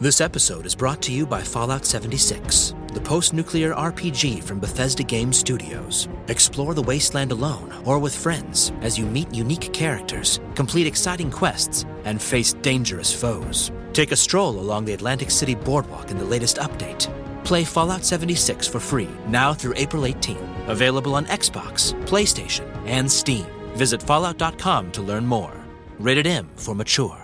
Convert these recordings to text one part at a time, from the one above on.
This episode is brought to you by Fallout 76, the post-nuclear RPG from Bethesda Game Studios. Explore the wasteland alone or with friends as you meet unique characters, complete exciting quests, and face dangerous foes. Take a stroll along the Atlantic City boardwalk in the latest update. Play Fallout 76 for free now through April 18th. Available on Xbox, PlayStation, and Steam. Visit Fallout.com to learn more. Rated M for mature.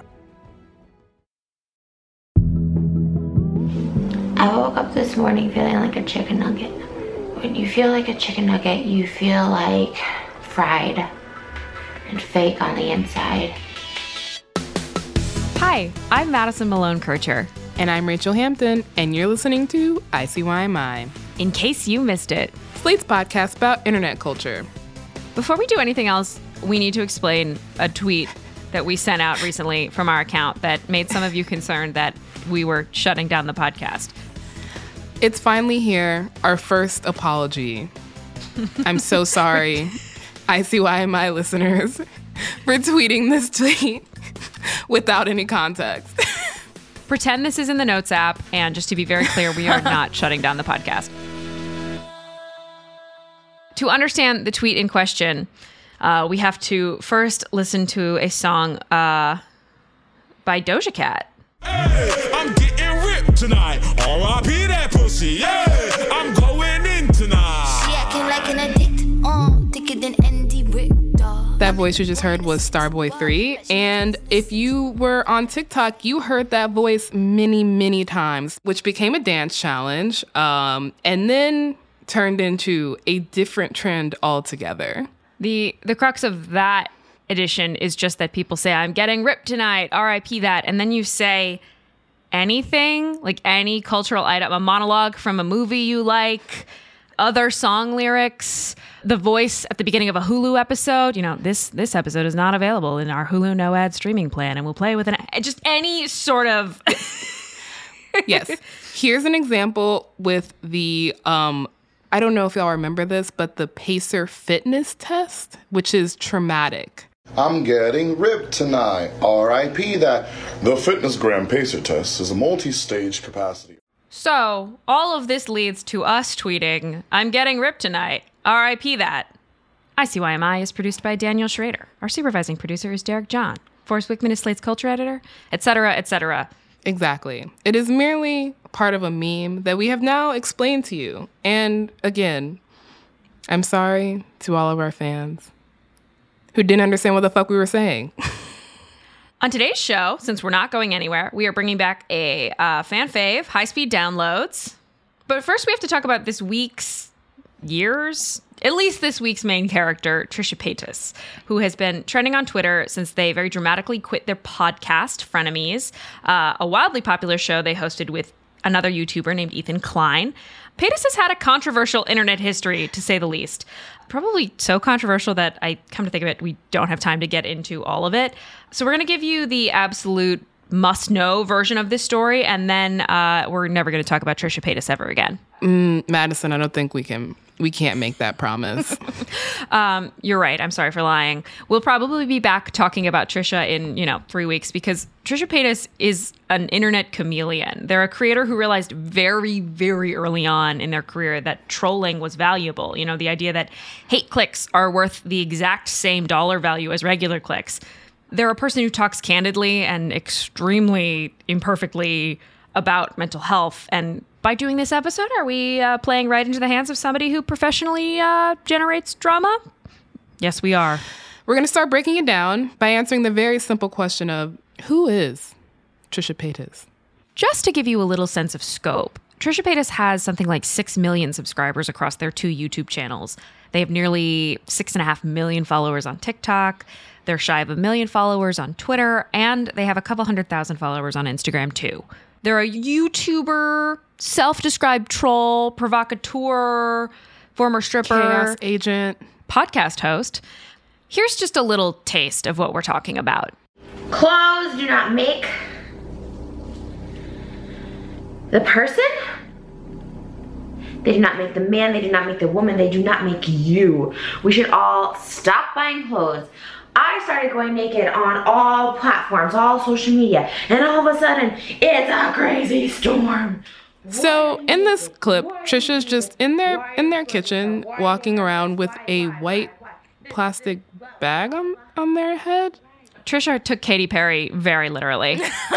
I woke up this morning feeling like a chicken nugget. When you feel like a chicken nugget, you feel like fried and fake on the inside. Hi, I'm Madison Malone Kircher. And I'm Rachel Hampton, and you're listening to ICYMI. In case you missed it, Slate's podcast about internet culture. Before we do anything else, we need to explain a tweet that we sent out recently from our account that made some of you concerned that we were shutting down the podcast. It's finally here, our first apology. I'm so sorry, ICYMI listeners, for tweeting this tweet without any context. Pretend this is in the Notes app, and just to be very clear, we are not shutting down the podcast. To understand the tweet in question, we have to first listen to a song by Doja Cat. Hey, I'm getting ripped tonight. R.I.P. that pussy. Yeah, I'm going in tonight. She acting like an addict, thicker than Andy Richter. That voice you just heard was Starboy 3. And if you were on TikTok, you heard that voice many, many times, which became a dance challenge, and then turned into a different trend altogether. The crux of that edition is just that people say, I'm getting ripped tonight, R.I.P. that. And then you say anything, like any cultural item, a monologue from a movie you like, other song lyrics, the voice at the beginning of a Hulu episode. You know, this episode is not available in our Hulu no ad streaming plan, and we'll play with just any sort of... Yes. Here's an example with the... I don't know if y'all remember this, but the Pacer fitness test, which is traumatic. I'm getting ripped tonight. R.I.P. that. The FitnessGram Pacer test is a multi-stage capacity. So, all of this leads to us tweeting, I'm getting ripped tonight. R.I.P. that. ICYMI is produced by Daniel Schrader. Our supervising producer is Derek John. Forrest Wickman is Slate's culture editor, etc., etc. Exactly. It is merely part of a meme that we have now explained to you. And again, I'm sorry to all of our fans who didn't understand what the fuck we were saying. On today's show, since we're not going anywhere, we are bringing back a fan fave, high-speed downloads. But first we have to talk about this week's main character, Trisha Paytas, who has been trending on Twitter since they very dramatically quit their podcast, Frenemies, a wildly popular show they hosted with another YouTuber named Ethan Klein. Paytas has had a controversial internet history, to say the least. Probably so controversial that I come to think of it, we don't have time to get into all of it. So we're going to give you the absolute must-know version of this story, and then we're never going to talk about Trisha Paytas ever again. Madison, I don't think we can't make that promise. You're right. I'm sorry for lying. We'll probably be back talking about Trisha in, 3 weeks, because Trisha Paytas is an internet chameleon. They're a creator who realized very, very early on in their career that trolling was valuable. You know, the idea that hate clicks are worth the exact same dollar value as regular clicks. They're a person who talks candidly and extremely imperfectly about mental health. And by doing this episode, are we playing right into the hands of somebody who professionally generates drama? Yes, we are. We're going to start breaking it down by answering the very simple question of, who is Trisha Paytas? Just to give you a little sense of scope, Trisha Paytas has something like 6 million subscribers across their 2 YouTube channels. They have nearly 6.5 million followers on TikTok. They're shy of 1 million followers on Twitter, and they have a couple 100,000 followers on Instagram too. They're a YouTuber, self-described troll, provocateur, former stripper, chaos agent, podcast host. Here's just a little taste of what we're talking about. Clothes do not make the person. They do not make the man. They do not make the woman. They do not make you. We should all stop buying clothes I started going naked on all platforms, all social media, and all of a sudden, it's a crazy storm. So in this clip, Trisha's just in their kitchen, walking around with a white plastic bag on their head. Trisha took Katy Perry very literally.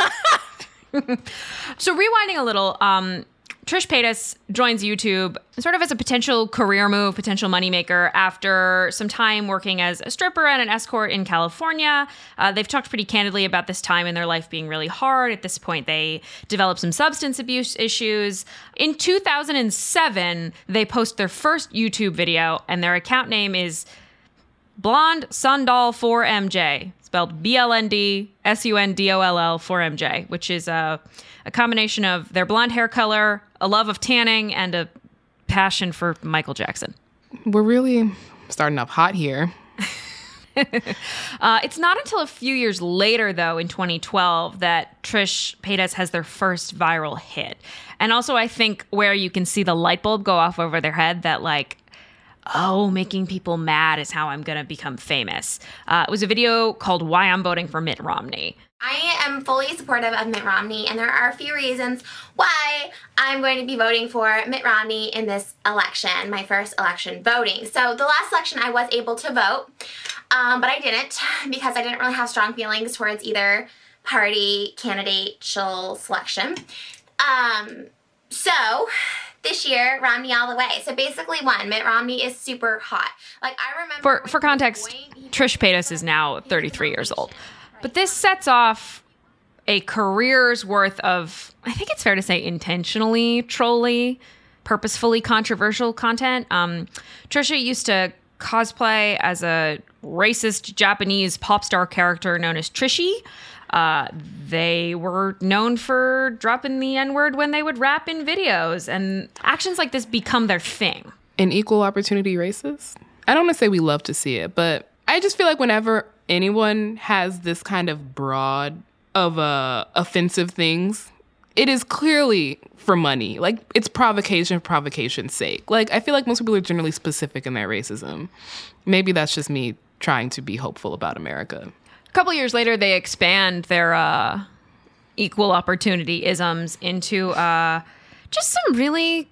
So rewinding a little, Trish Paytas joins YouTube sort of as a potential career move, potential moneymaker after some time working as a stripper and an escort in California. They've talked pretty candidly about this time in their life being really hard. At this point, they developed some substance abuse issues. In 2007, they post their first YouTube video, and their account name is Blonde Sundoll 4MJ, spelled BLND SUNDOLL 4MJ, which is a combination of their blonde hair color, a love of tanning, and a passion for Michael Jackson. We're really starting off hot here. It's not until a few years later, though, in 2012, that Trish Paytas has their first viral hit. And also, I think where you can see the light bulb go off over their head that, like, oh, making people mad is how I'm going to become famous. It was a video called Why I'm Voting for Mitt Romney. I am fully supportive of Mitt Romney, and there are a few reasons why I'm going to be voting for Mitt Romney in this election, my first election voting. So the last election I was able to vote, but I didn't because I didn't really have strong feelings towards either party candidate selection. So this year, Romney all the way. So basically, Mitt Romney is super hot. Like, I remember For context, Trish Paytas is now 33 years old. But this sets off a career's worth of, I think it's fair to say, intentionally trolly, purposefully controversial content. Trisha used to cosplay as a racist Japanese pop star character known as Trishy. They were known for dropping the N-word when they would rap in videos, and actions like this become their thing. And equal opportunity racist? I don't want to say we love to see it, but I just feel like whenever anyone has this kind of broad of offensive things, it is clearly for money. Like, it's provocation for provocation's sake. Like, I feel like most people are generally specific in their racism. Maybe that's just me trying to be hopeful about America. A couple years later, they expand their equal opportunity isms into just some really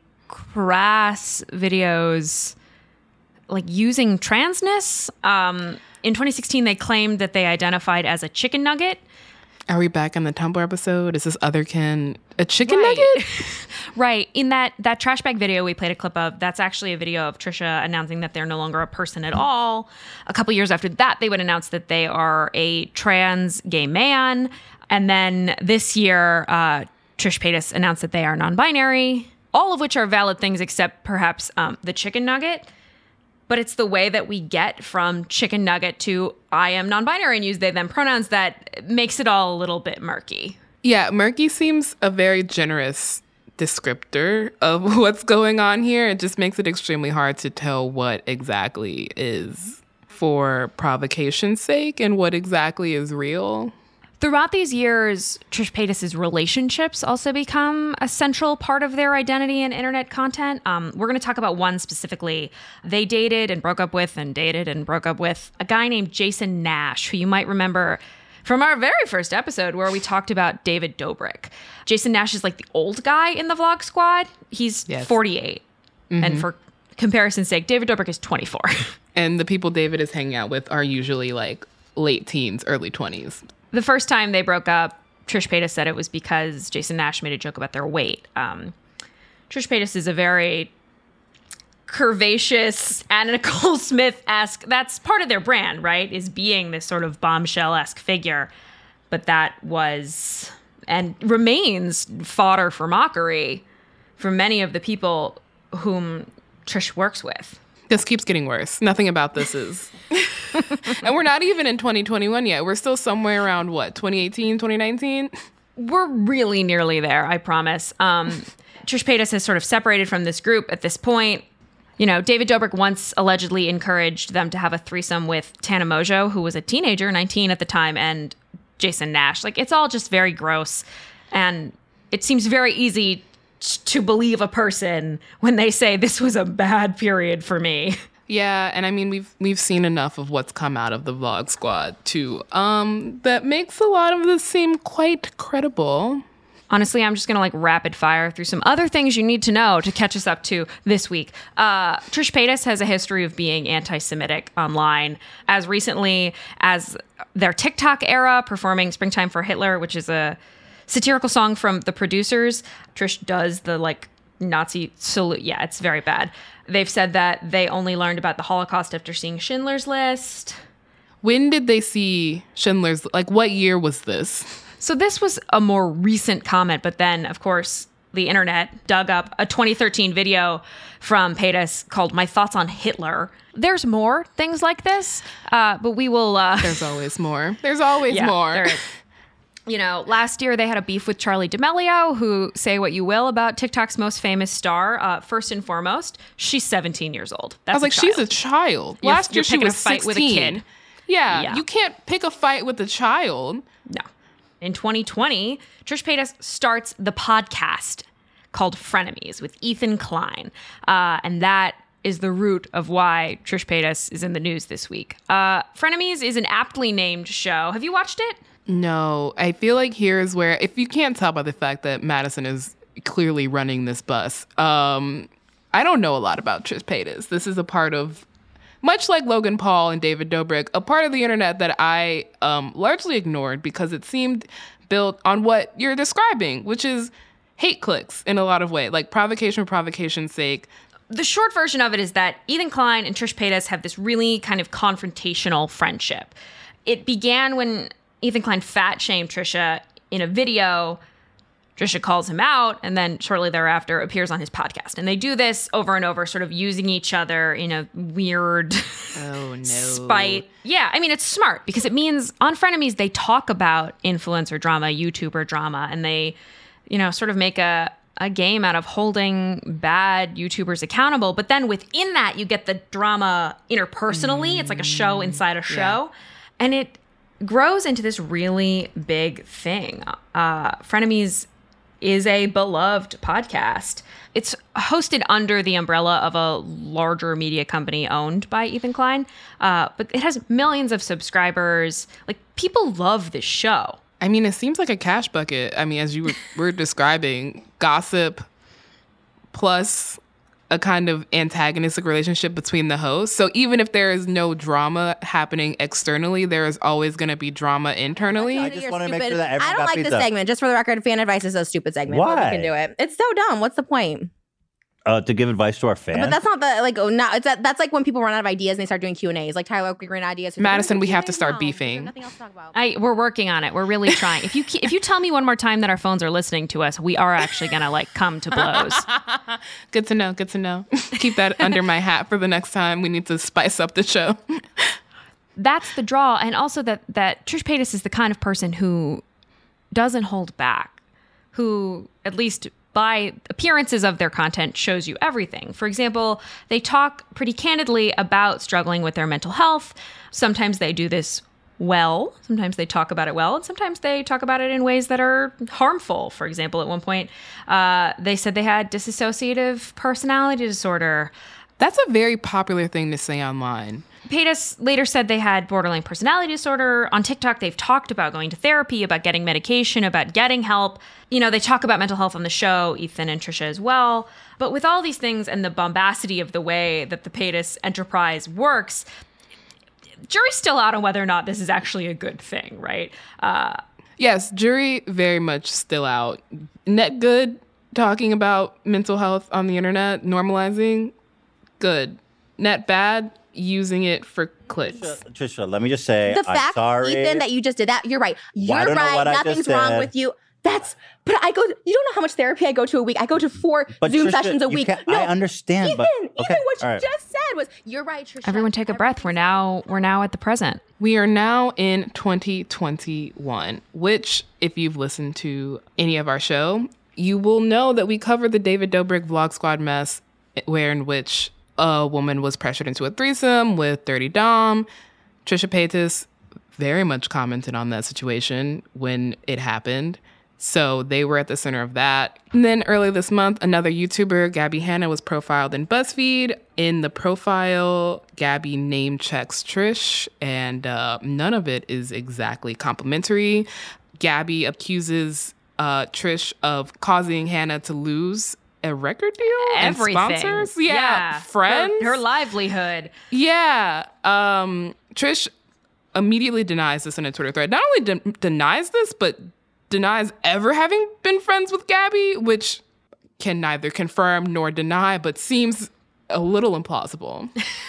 crass videos, like using transness. In 2016, they claimed that they identified as a chicken nugget. Are we back on the Tumblr episode? Is this otherkin a chicken nugget? Right. In that trash bag video we played a clip of, that's actually a video of Trisha announcing that they're no longer a person at all. A couple years after that, they would announce that they are a trans gay man. And then this year, Trish Paytas announced that they are non-binary, all of which are valid things except perhaps the chicken nugget. But it's the way that we get from chicken nugget to I am non-binary and use they, them pronouns that makes it all a little bit murky. Yeah, murky seems a very generous descriptor of what's going on here. It just makes it extremely hard to tell what exactly is for provocation's sake and what exactly is real. Throughout these years, Trish Paytas' relationships also become a central part of their identity and internet content. We're going to talk about one specifically. They dated and broke up with and dated and broke up with a guy named Jason Nash, who you might remember from our very first episode where we talked about David Dobrik. Jason Nash is like the old guy in the Vlog Squad. He's 48. Mm-hmm. And for comparison's sake, David Dobrik is 24. And the people David is hanging out with are usually like late teens, early 20s. The first time they broke up, Trish Paytas said it was because Jason Nash made a joke about their weight. Trish Paytas is a very curvaceous, Anna Nicole Smith-esque, that's part of their brand, right? Is being this sort of bombshell-esque figure. But that was and remains fodder for mockery for many of the people whom Trish works with. This keeps getting worse. Nothing about this is... And we're not even in 2021 yet. We're still somewhere around, 2018, 2019? We're really nearly there, I promise. Trish Paytas has sort of separated from this group at this point. You know, David Dobrik once allegedly encouraged them to have a threesome with Tana Mongeau, who was a teenager, 19 at the time, and Jason Nash. Like, it's all just very gross. And it seems very easy to believe a person when they say this was a bad period for me. Yeah, and I mean we've seen enough of what's come out of the Vlog Squad too. That makes a lot of this seem quite credible. Honestly, I'm just going to like rapid fire through some other things you need to know to catch us up to this week. Trish Paytas has a history of being anti-Semitic online, as recently as their TikTok era, performing Springtime for Hitler, which is a satirical song from The Producers. Trish does the like Nazi salute. Yeah, it's very bad. They've said that they only learned about the Holocaust after seeing Schindler's List. When did they see Schindler's? Like, what year was this? So this was a more recent comment, but then, of course, the internet dug up a 2013 video from Paytas called My Thoughts on Hitler. There's more things like this, but we will... There's always more. There's always more. There is. You know, last year they had a beef with Charli D'Amelio, who, say what you will about TikTok's most famous star. First and foremost, she's 17 years old. That's I was like, she's a child. Last year she was 16. Fight with a kid. Yeah, you can't pick a fight with a child. No. In 2020, Trish Paytas starts the podcast called Frenemies with Ethan Klein. And that is the root of why Trish Paytas is in the news this week. Frenemies is an aptly named show. Have you watched it? No. I feel like here's where, if you can't tell by the fact that Madison is clearly running this bus, I don't know a lot about Trish Paytas. This is a part of, much like Logan Paul and David Dobrik, a part of the internet that I largely ignored because it seemed built on what you're describing, which is hate clicks in a lot of ways, like provocation for provocation's sake. The short version of it is that Ethan Klein and Trish Paytas have this really kind of confrontational friendship. It began when Ethan Klein fat-shamed Trisha in a video. Trisha calls him out, and then shortly thereafter appears on his podcast. And they do this over and over, sort of using each other in a weird spite. Yeah, I mean, it's smart because it means on Frenemies, they talk about influencer drama, YouTuber drama, and they, you know, sort of make a game out of holding bad YouTubers accountable. But then within that, you get the drama interpersonally. It's like a show inside a show. Yeah. And it grows into this really big thing. Frenemies is a beloved podcast. It's hosted under the umbrella of a larger media company owned by Ethan Klein, but it has millions of subscribers. Like, people love this show. I mean, it seems like a cash bucket. I mean, as you were describing, gossip plus a kind of antagonistic relationship between the hosts. So even if there is no drama happening externally, there is always going to be drama internally. I just want to make sure that everyone I don't like this segment. Just for the record, fan advice is a stupid segment. Why? But we can do it. It's so dumb. What's the point? To give advice to our fans. But that's not the, like, oh, no, that's like when people run out of ideas and they start doing Q&As. Like Tyler Oakley ran ideas. Madison, we have to start beefing. Nothing else to talk about. We're working on it. We're really trying. If you tell me one more time that our phones are listening to us, we are actually going to like come to blows. Good to know. Good to know. Keep that under my hat for the next time we need to spice up the show. That's the draw. And also that Trish Paytas is the kind of person who doesn't hold back, who at least by appearances of their content shows you everything. For example, they talk pretty candidly about struggling with their mental health. Sometimes they do this well. Sometimes they talk about it well. And sometimes they talk about it in ways that are harmful. For example, at one point, they said they had dissociative personality disorder. That's a very popular thing to say online. Paytas later said they had borderline personality disorder. On TikTok, they've talked about going to therapy, about getting medication, about getting help. You know, they talk about mental health on the show, Ethan and Trisha as well. But with all these things and the bombacity of the way that the Paytas enterprise works, jury's still out on whether or not this is actually a good thing, right? Yes, jury very much still out. Net good, talking about mental health on the internet, normalizing, good. Net bad, using it for clicks. Trisha, let me just say, the fact, I'm sorry. Ethan, that you just did that, you're right. You're right. Nothing's wrong with you. But I go, you don't know how much therapy I go to a week. I go to 4 Zoom Trisha, sessions a week. No, I understand. Ethan, okay, what you just said was, you're right, Trisha. Everyone take a breath. We're now at the present. We are now in 2021, which, if you've listened to any of our show, you will know that we covered the David Dobrik Vlog Squad mess, in which a woman was pressured into a threesome with Dirty Dom. Trisha Paytas very much commented on that situation when it happened. So they were at the center of that. And then earlier this month, another YouTuber, Gabby Hanna, was profiled in BuzzFeed. In the profile, Gabby name checks Trish, and none of it is exactly complimentary. Gabby accuses Trish of causing Hannah to lose a record deal, everything, and sponsors, friends, her livelihood. Yeah, Trish immediately denies this in a Twitter thread. Not only denies this, but denies ever having been friends with Gabby, which can neither confirm nor deny, but seems a little implausible.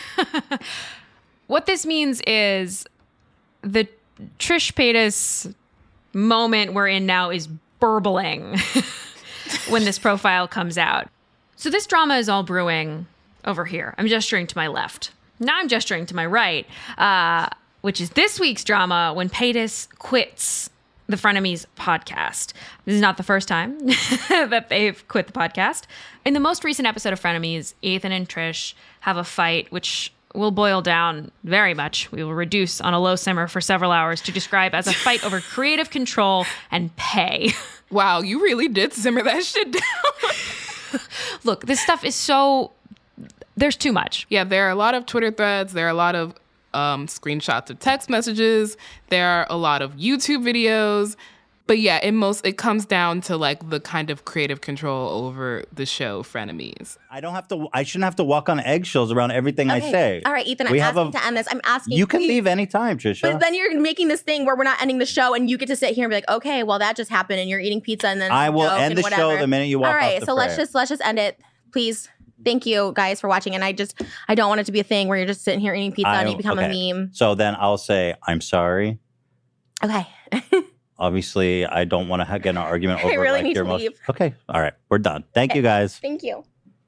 What this means is the Trish Paytas moment we're in now is burbling when this profile comes out. So this drama is all brewing over here. I'm gesturing to my left. Now I'm gesturing to my right, which is this week's drama when Paytas quits the Frenemies podcast. This is not the first time that they've quit the podcast. In the most recent episode of Frenemies, Ethan and Trish have a fight, which will boil down very much. We will reduce on a low simmer for several hours to describe as a fight over creative control and pay. Wow, you really did simmer that shit down. Look, this stuff is so... There's too much. Yeah, there are a lot of Twitter threads. There are a lot of screenshots of text messages. There are a lot of YouTube videos. But yeah, it comes down to like the kind of creative control over the show Frenemies. I shouldn't have to walk on eggshells around everything I say. All right, Ethan, I'm asking to end this. I'm asking you can leave anytime, Trisha. But then you're making this thing where we're not ending the show and you get to sit here and be like, okay, well that just happened and you're eating pizza and then I will end the show the minute you walk off the All right, so let's just end it, please. Thank you guys for watching. And I don't want it to be a thing where you're just sitting here eating pizza and you become a meme. So then I'll say, I'm sorry. Okay. Obviously, I don't want to get in an argument over I really like need your to leave. Okay. All right. We're done. Thank you guys. Thank you.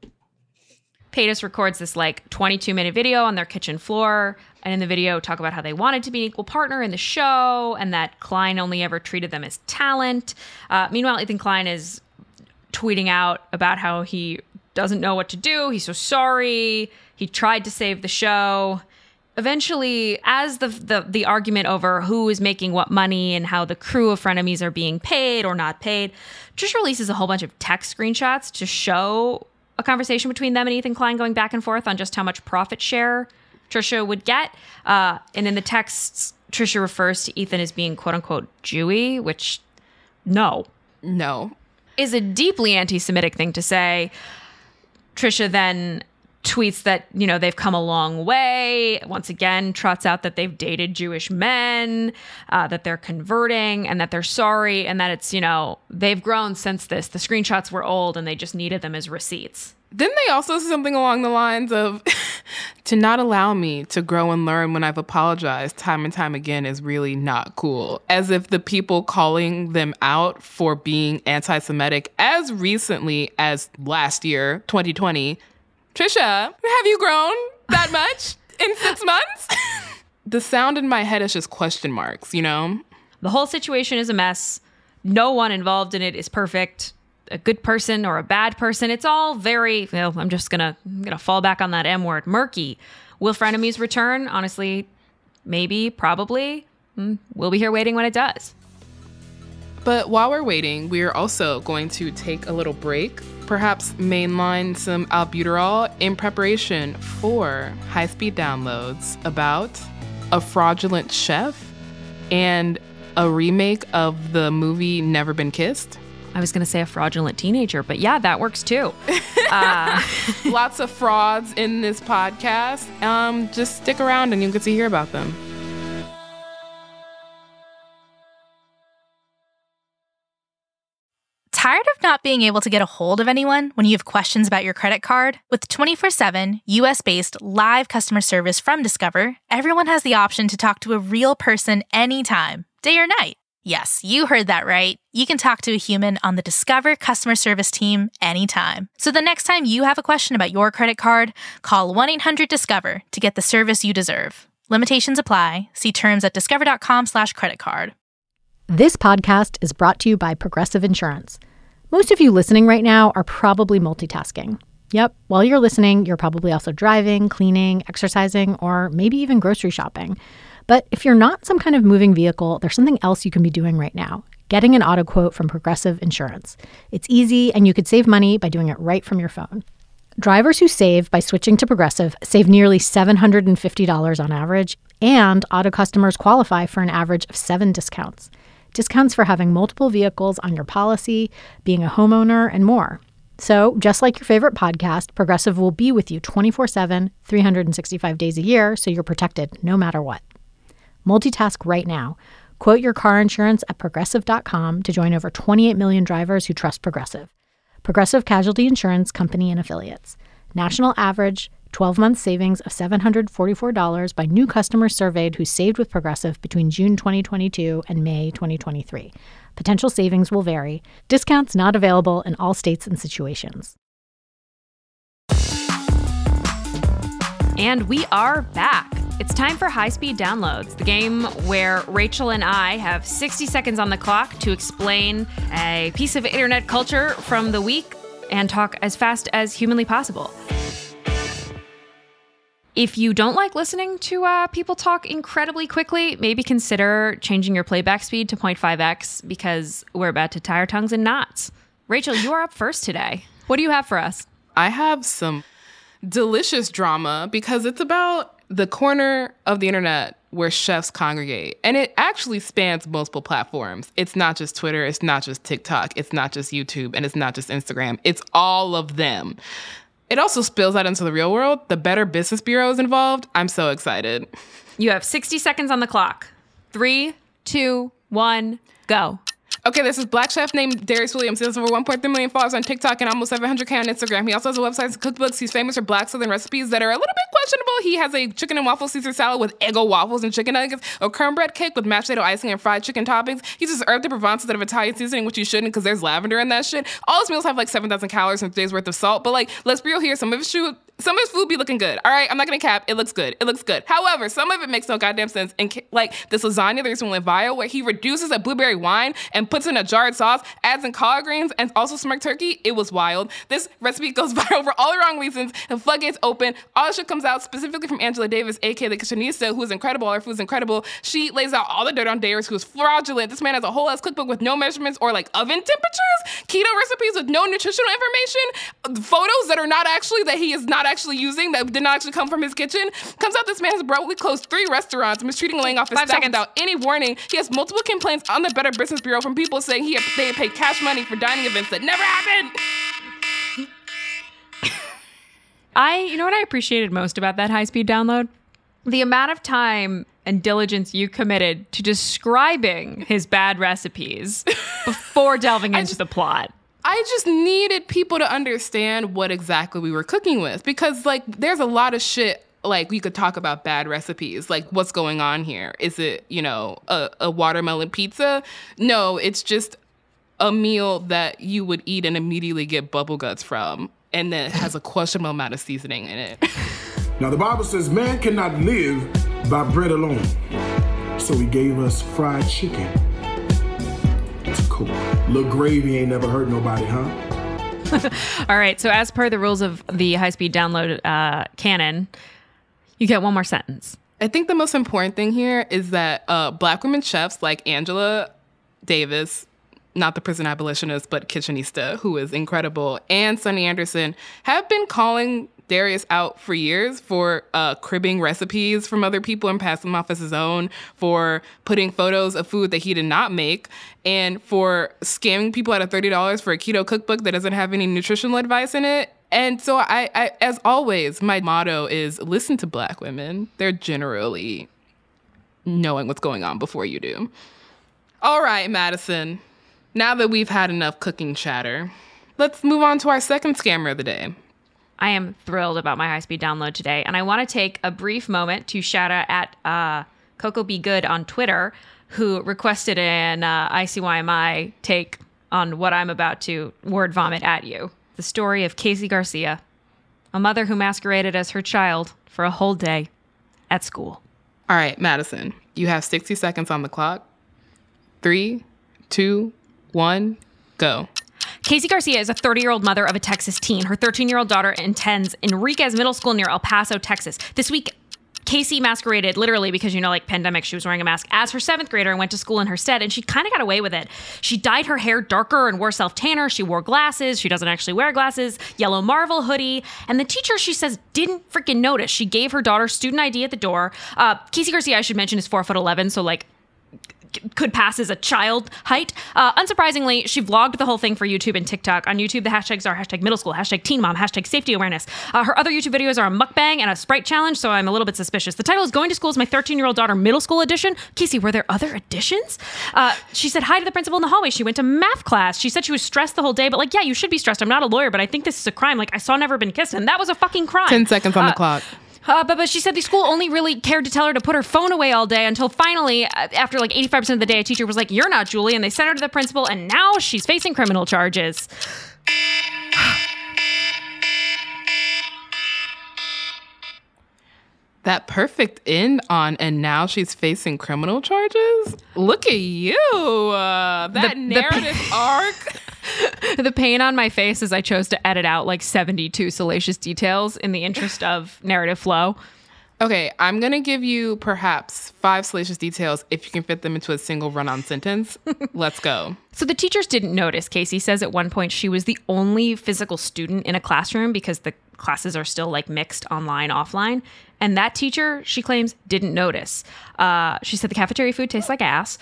Paytas records this like 22-minute video on their kitchen floor. And in the video, talk about how they wanted to be an equal partner in the show and that Klein only ever treated them as talent. Meanwhile, Ethan Klein is tweeting out about how he doesn't know what to do. He's so sorry. He tried to save the show. Eventually, as the argument over who is making what money and how the crew of Frenemies are being paid or not paid, Trish releases a whole bunch of text screenshots to show a conversation between them and Ethan Klein going back and forth on just how much profit share Trisha would get. And in the texts, Trisha refers to Ethan as being quote unquote Jewy, which no is a deeply anti-Semitic thing to say. Trisha then tweets that, they've come a long way. Once again, trots out that they've dated Jewish men, that they're converting and that they're sorry and that it's, they've grown since this. The screenshots were old and they just needed them as receipts. Didn't they also say something along the lines of, to not allow me to grow and learn when I've apologized time and time again is really not cool? As if the people calling them out for being anti-Semitic as recently as last year, 2020, Trisha, have you grown that much in 6 months? The sound in my head is just question marks, The whole situation is a mess. No one involved in it is perfect. A good person or a bad person. It's all very, I'm gonna fall back on that M word, murky. Will Frenemies return? Honestly, maybe, probably. We'll be here waiting when it does. But while we're waiting, we're also going to take a little break, perhaps mainline some albuterol in preparation for high-speed downloads about a fraudulent chef and a remake of the movie Never Been Kissed. I was going to say a fraudulent teenager, but yeah, that works too. Lots of frauds in this podcast. Just stick around and you'll get to hear about them. Tired of not being able to get a hold of anyone when you have questions about your credit card? With 24/7 US-based live customer service from Discover, everyone has the option to talk to a real person anytime, day or night. Yes, you heard that right. You can talk to a human on the Discover customer service team anytime. So the next time you have a question about your credit card, call 1-800-DISCOVER to get the service you deserve. Limitations apply. See terms at discover.com/creditcard. This podcast is brought to you by Progressive Insurance. Most of you listening right now are probably multitasking. Yep, while you're listening, you're probably also driving, cleaning, exercising, or maybe even grocery shopping. But if you're not some kind of moving vehicle, there's something else you can be doing right now. getting an auto quote from Progressive Insurance. It's easy, and you could save money by doing it right from your phone. Drivers who save by switching to Progressive save nearly $750 on average, and auto customers qualify for an average of 7 discounts. Discounts for having multiple vehicles on your policy, being a homeowner, and more. So, just like your favorite podcast, Progressive will be with you 24/7, 365 days a year, so you're protected no matter what. Multitask right now. Quote your car insurance at Progressive.com to join over 28 million drivers who trust Progressive. Progressive Casualty Insurance Company and Affiliates. National average 12-month savings of $744 by new customers surveyed who saved with Progressive between June 2022 and May 2023. Potential savings will vary. Discounts not available in all states and situations. And we are back. It's time for High Speed Downloads, the game where Rachel and I have 60 seconds on the clock to explain a piece of internet culture from the week and talk as fast as humanly possible. If you don't like listening to people talk incredibly quickly, maybe consider changing your playback speed to 0.5x because we're about to tie our tongues in knots. Rachel, you are up first today. What do you have for us? I have some delicious drama because it's about the corner of the internet where chefs congregate. And it actually spans multiple platforms. It's not just Twitter, it's not just TikTok, it's not just YouTube, and it's not just Instagram. It's all of them. It also spills out into the real world. The Better Business Bureau is involved. I'm so excited. You have 60 seconds on the clock. 3, 2, 1, go. Okay, this is Black chef named Darius Williams. He has over 1.3 million followers on TikTok and almost 700K on Instagram. He also has a website and cookbooks. He's famous for Black Southern recipes that are a little bit questionable. He has a chicken and waffle Caesar salad with Eggo waffles and chicken nuggets, a cornbread cake with mashed potato icing and fried chicken toppings. He uses herb de Provence instead of Italian seasoning, which you shouldn't because there's lavender in that shit. All his meals have like 7,000 calories and a day's worth of salt. But like, let's be real here. Some of his food be looking good. All right, I'm not gonna cap. It looks good. It looks good. However, some of it makes no goddamn sense. And like this lasagna, there's one with Vio where he reduces a blueberry wine and puts in a jarred sauce, adds in collard greens, and also smoked turkey. It was wild. This recipe goes viral for all the wrong reasons. The floodgates open. All the shit comes out specifically from Angela Davis, aka the Kitchenista, who is incredible. All her food is incredible. She lays out all the dirt on Darius, who is fraudulent. This man has a whole ass cookbook with no measurements or like oven temperatures, keto recipes with no nutritional information, photos that are not actually that he is not actually using, that did not actually come from his kitchen. Comes out this man has abruptly closed 3 restaurants and mistreating and laying off his staff without any warning. He has multiple complaints on the Better Business Bureau from people saying they had paid cash money for dining events that never happened. You know what I appreciated most about that high-speed download? The amount of time and diligence you committed to describing his bad recipes before delving into the plot. I just needed people to understand what exactly we were cooking with because, like, there's a lot of shit, like, we could talk about bad recipes. Like, what's going on here? Is it, a watermelon pizza? No, it's just a meal that you would eat and immediately get bubble guts from, and then it has a questionable amount of seasoning in it. Now, the Bible says man cannot live by bread alone. So he gave us fried chicken. It's cool. Little gravy ain't never hurt nobody, huh? All right. So as per the rules of the high-speed download canon, you get one more sentence. I think the most important thing here is that Black women chefs like Angela Davis, not the prison abolitionist, but Kitchenista, who is incredible, and Sunny Anderson have been calling Darius out for years for cribbing recipes from other people and passing them off as his own, for putting photos of food that he did not make, and for scamming people out of $30 for a keto cookbook that doesn't have any nutritional advice in it. And so I as always, my motto is listen to Black women. They're generally knowing what's going on before you do. All right, Madison. Now that we've had enough cooking chatter, let's move on to our second scammer of the day. I am thrilled about my high-speed download today, and I want to take a brief moment to shout out at Coco Be Good on Twitter, who requested an ICYMI take on what I'm about to word vomit at you. The story of Casey Garcia, a mother who masqueraded as her child for a whole day at school. All right, Madison, you have 60 seconds on the clock. 3, 2, 1, go. Casey Garcia is a 30-year-old mother of a Texas teen. Her 13-year-old daughter attends Enriquez Middle School near El Paso, Texas. This week, Casey masqueraded literally because, like pandemic, she was wearing a mask as her 7th grader and went to school in her stead. And she kind of got away with it. She dyed her hair darker and wore self-tanner. She wore glasses. She doesn't actually wear glasses. Yellow Marvel hoodie. And the teacher, she says, didn't freaking notice. She gave her daughter student ID at the door. Casey Garcia, I should mention, is 4'11", so could pass as a child height. Unsurprisingly, she vlogged the whole thing for YouTube and TikTok. On YouTube, the hashtags are #middle-school, #teen-mom, #safety awareness. Her other YouTube videos are a mukbang and a Sprite challenge, so I'm a little bit suspicious. The title is Going to School is My 13-Year-Old Daughter Middle School Edition. Casey, were there other editions? She said hi to the principal in the hallway. She went to math class. She said she was stressed the whole day, but yeah, you should be stressed. I'm not a lawyer, but I think this is a crime. I saw Never Been Kissed, and that was a fucking crime. 10 seconds on the clock. But she said the school only really cared to tell her to put her phone away all day until finally, after 85% of the day, a teacher was like, "You're not Julie," and they sent her to the principal, and now she's facing criminal charges. That perfect end on, and now she's facing criminal charges? Look at you. That narrative arc. The pain on my face as I chose to edit out 72 salacious details in the interest of narrative flow. Okay, I'm going to give you perhaps 5 salacious details if you can fit them into a single run-on sentence. Let's go. So the teachers didn't notice. Casey says at one point she was the only physical student in a classroom because the classes are still mixed online, offline. And that teacher, she claims, didn't notice. She said the cafeteria food tastes like ass.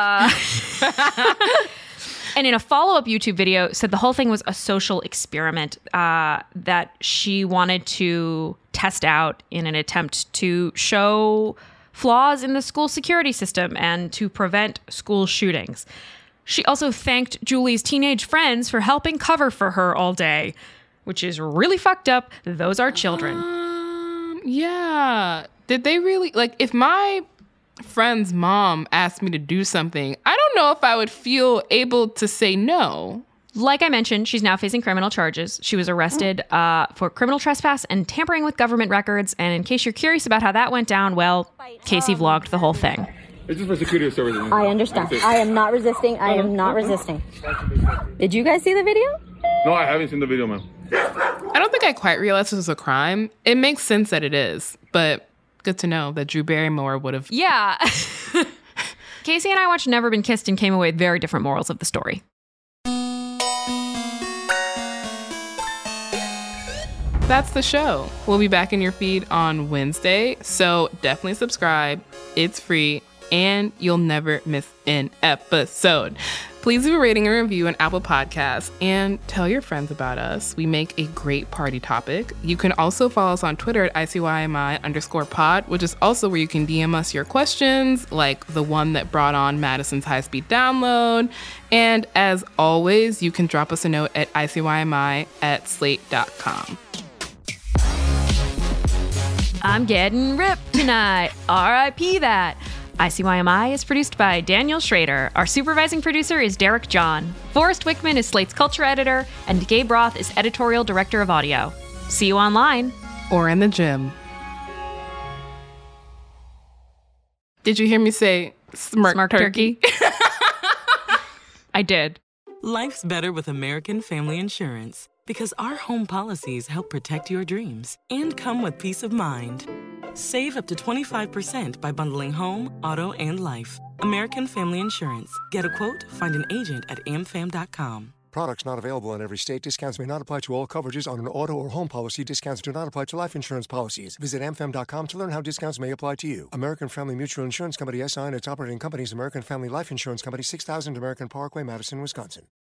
And in a follow-up YouTube video, said the whole thing was a social experiment that she wanted to test out in an attempt to show flaws in the school security system and to prevent school shootings. She also thanked Julie's teenage friends for helping cover for her all day, which is really fucked up. Those are children. Yeah. Did they really, if my friend's mom asked me to do something, I don't know if I would feel able to say no. Like I mentioned, she's now facing criminal charges. She was arrested for criminal trespass and tampering with government records. And in case you're curious about how that went down, well, Casey vlogged the whole thing. It's just for security services. I understand. I am not resisting. I am not resisting. Did you guys see the video? No, I haven't seen the video, ma'am. I don't think I quite realized this was a crime. It makes sense that it is, but good to know that Drew Barrymore would have. Yeah. Casey and I watched Never Been Kissed and came away with very different morals of the story. That's the show. We'll be back in your feed on Wednesday, so definitely subscribe. It's free, and you'll never miss an episode. Please leave a rating and review on Apple Podcasts and tell your friends about us. We make a great party topic. You can also follow us on Twitter at ICYMI_pod, which is also where you can DM us your questions, like the one that brought on Madison's high-speed download. And as always, you can drop us a note at ICYMI@slate.com. I'm getting ripped tonight. R.I.P. that. ICYMI is produced by Daniel Schrader. Our supervising producer is Derek John. Forrest Wickman is Slate's culture editor, and Gabe Roth is editorial director of audio. See you online. Or in the gym. Did you hear me say smirk turkey? I did. Life's better with American Family Insurance because our home policies help protect your dreams and come with peace of mind. Save up to 25% by bundling home, auto, and life. American Family Insurance. Get a quote, find an agent at amfam.com. Products not available in every state. Discounts may not apply to all coverages on an auto or home policy. Discounts do not apply to life insurance policies. Visit amfam.com to learn how discounts may apply to you. American Family Mutual Insurance Company, SI, and its operating companies, American Family Life Insurance Company, 6000 American Parkway, Madison, Wisconsin.